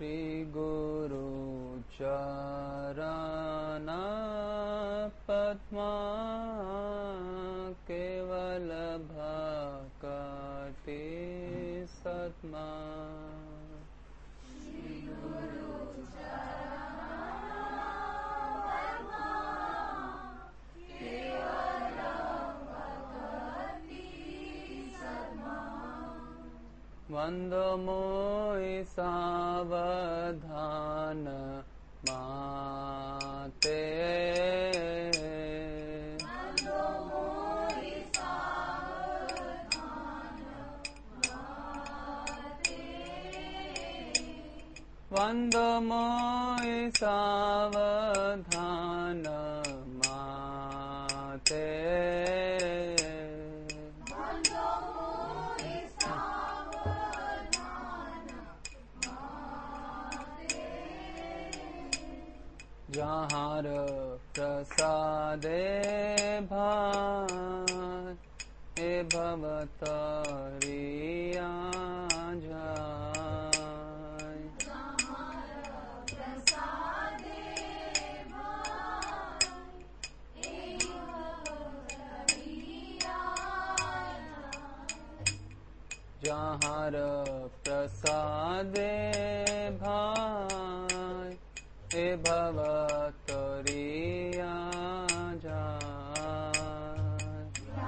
श्री गुरु चरण पद्मा केवल भक्ति सद्मा। श्री गुरु वंदो मोहि सावधान माते। वंदो मोहि सावधान माते। वंदो मोहि सावधान माते। जहाँ प्रसादे भाई भवतरिया जाय। जहाँ प्रसादे भाई हे भवतरिया जाय।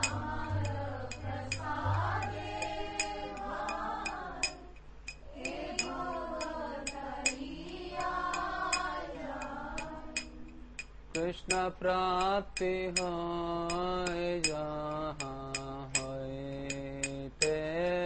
कृष्ण प्राप्ति होय जहाँ होइते।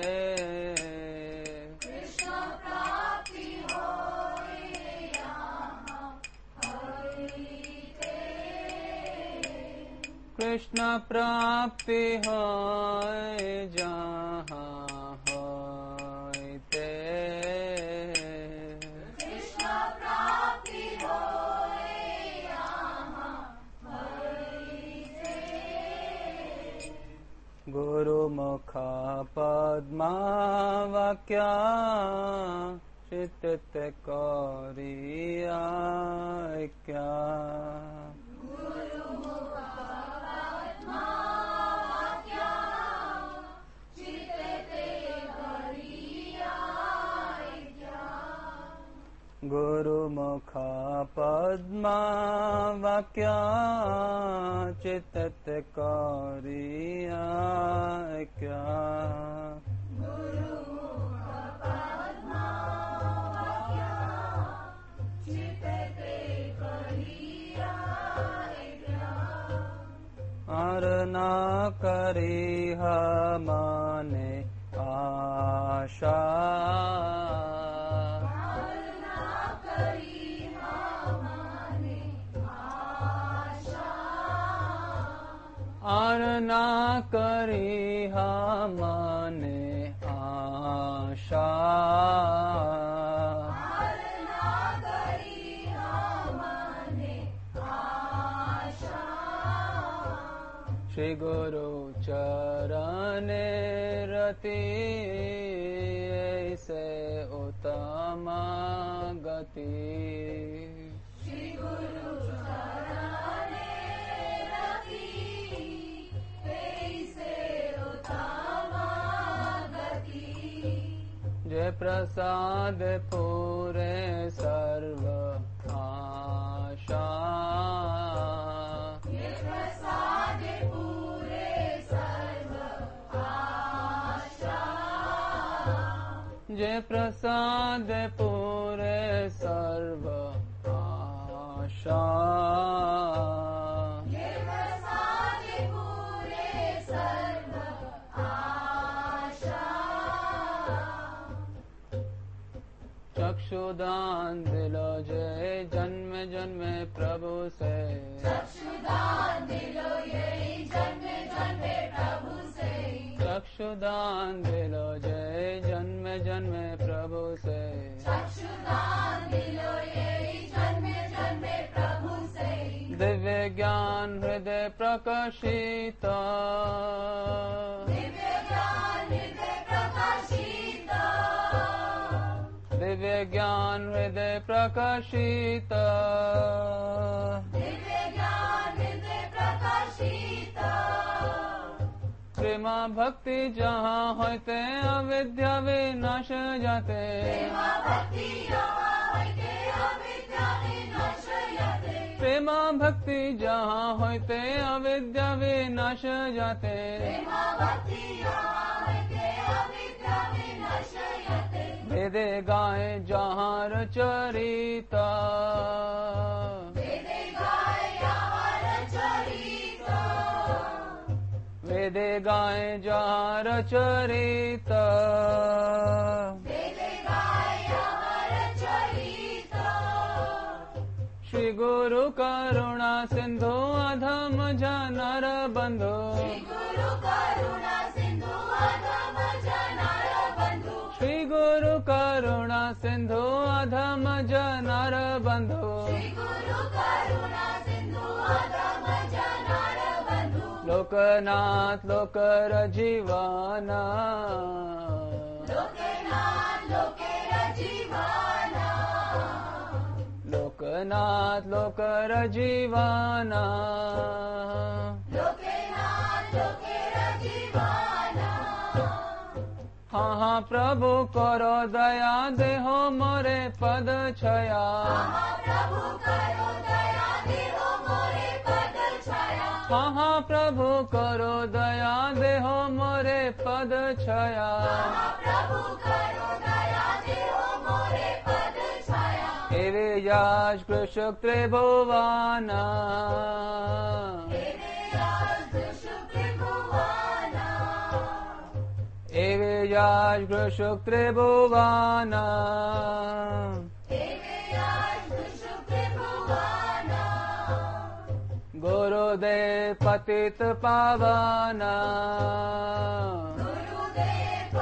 कृष्ण प्राप्ति होय जहाँ होइते। कृष्ण प्राप्ति होय जहाँ होइते। गुरुमुख पद्मा वाक्या चित्त करिया क्या। गुरुमुख पद्मा वाक्या चित्त करिया क्या। गुरुमुख पद्मा वाक्या चित्त करिया क्या। और न करिह मने आशा। और ना करिह मने आशा। और ना करिह मने आशा। श्री गुरु चरणे रति ऐसे उत्तम गति। श्री गुरु जय प्रसाद पूरे सर्व आशा। जय प्रसाद पूरे सर्व आशा। जय प्रसाद पूरे सर्व आशा। चक्षुदान दिलो जय जन्म जन्म प्रभु से। चक्षुदान दिलो जय जन्म जन्म प्रभु से। चक्षुदान दिलो जय जन्म जन्म प्रभु से। चक्षुदान दिलो जय जन्म जन्म प्रभु से। दिव्य ज्ञान हृदय प्रकाशित। दिव्य ज्ञान हृदय प्रकाशित। दिव्य ज्ञान हृदय प्रकाशित प्रेमा भक्ति जहाँ होते अविद्या विनाश जाते प्रेमा भक्ति जहाँ होते अविद्या विनाश जाते वेदे गाए जहाँ रचरिता वेदे गाए जहाँ रचरिता श्री गुरु करुणा सिंधु अधम जनर बंधु श्री गुरु करुणा सिंधु अधम जनर बंधु लोकनाथ लोकर जीवाना लोकनाथ लोकर जीवाना हाँ हाँ प्रभु करो दया देहो मोरे पद छया हाँ प्रभु करो दया देहो मोरे पद छया एवे याज कृषक त्रिभुवाना एवे याज कृषक त्रिभुवाना गुरुदेव पतित पावना गुरुदेव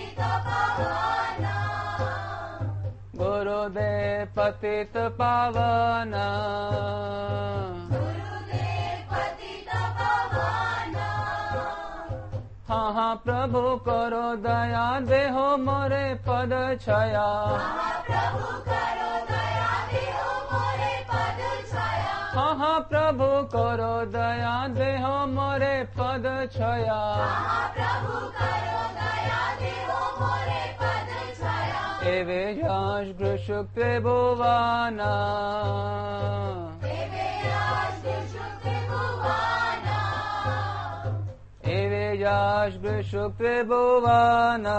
पतित पावना हाँ हाँ प्रभु करो दया देहो मोरे पद छया हाँ हाँ प्रभु करो दया देहो मोरे पद छया एवे याश घृषुक त्रिभुवाना एवे याश घृषुक त्रिभुवाना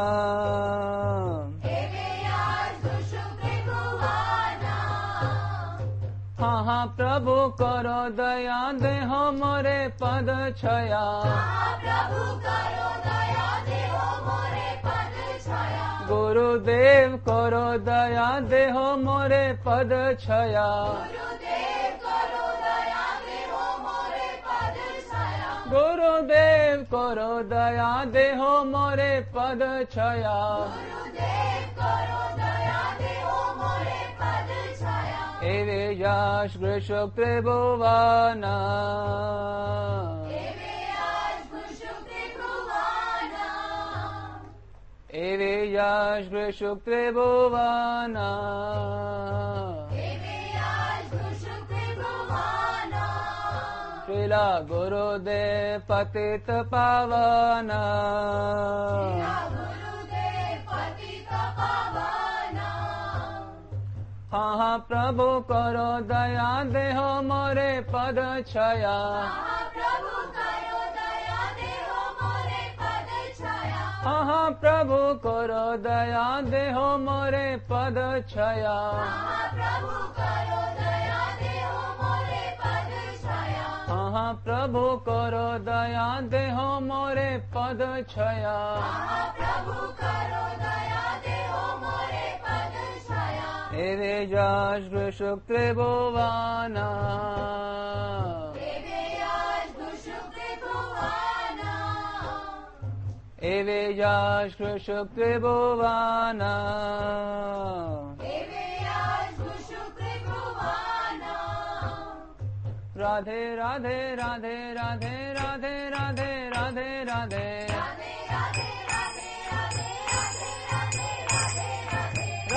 हाँ हाँ प्रभु करो दया देहो मोरे पद छया गुरुदेव करो दया देहो मोरे पद छया गुरुदेव करो दया देहो मोरे पद छया एवे याश घृषुक त्रिभुवाना एवे याश घृषुक त्रिभुवाना श्रीला गुरुदेव पतित पावना हाँ हाँ प्रभु करो दया देहो मोरे पद छया हाँ हाँ प्रभु करो दया देहो मोरे पद छया हाँ हाँ प्रभु करो दया देहो मोरे पद छया एवे याश घृषुक त्रिभुवाना एवे याश घृषुक त्रिभुवाना राधे राधे राधे राधे राधे राधे राधे राधे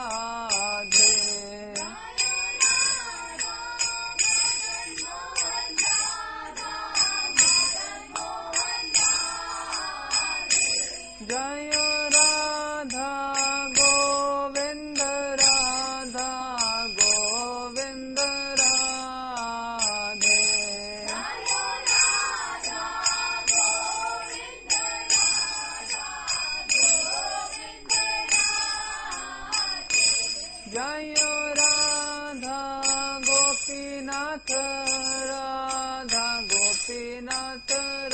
जय राधा गोपीनाथ राधा गोपीनाथ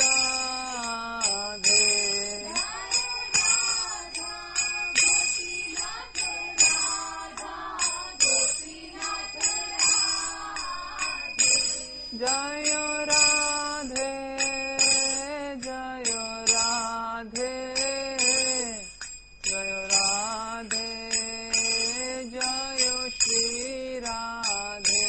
राधे जय राधे जय राधे जय राधे जय श्री राधे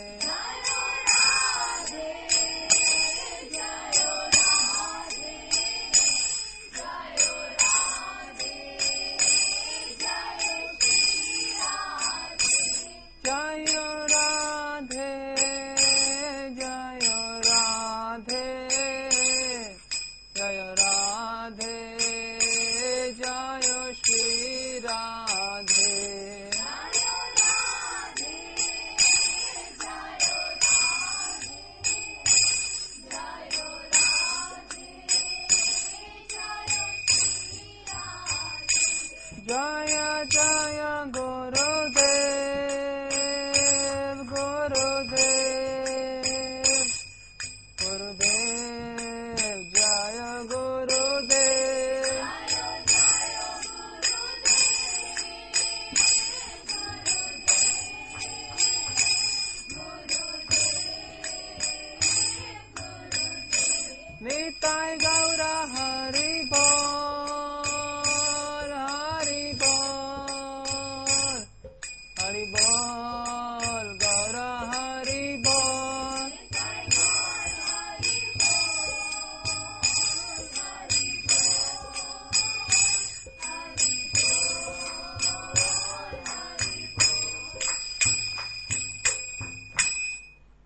जय राधे जय राधे जय राधे जय श्री राधे जय जय गुरुदेव गुरुदेव गुरुदेव जय गुरुदेव निताय गौर हरि बोल